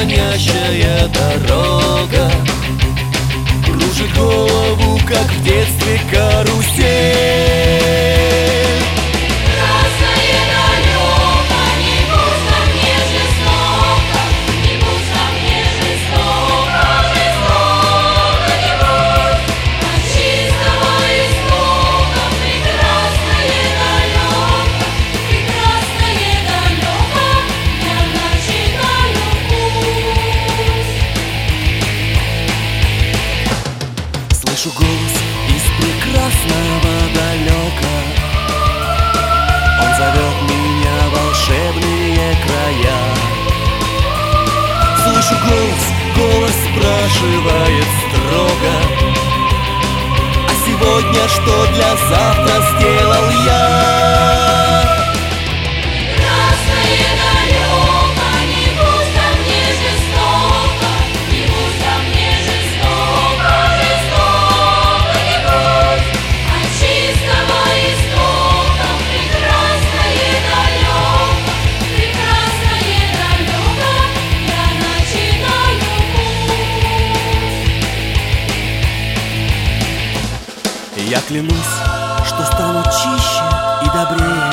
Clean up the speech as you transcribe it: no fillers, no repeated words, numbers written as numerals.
манящая дорога кружит голову, как в детстве карусель. Слышу голос из прекрасного далека. Он зовет меня в волшебные края. Слышу голос, голос спрашивает строго: а сегодня что для завтра сделал я? Я клянусь, что стану чище и добрее,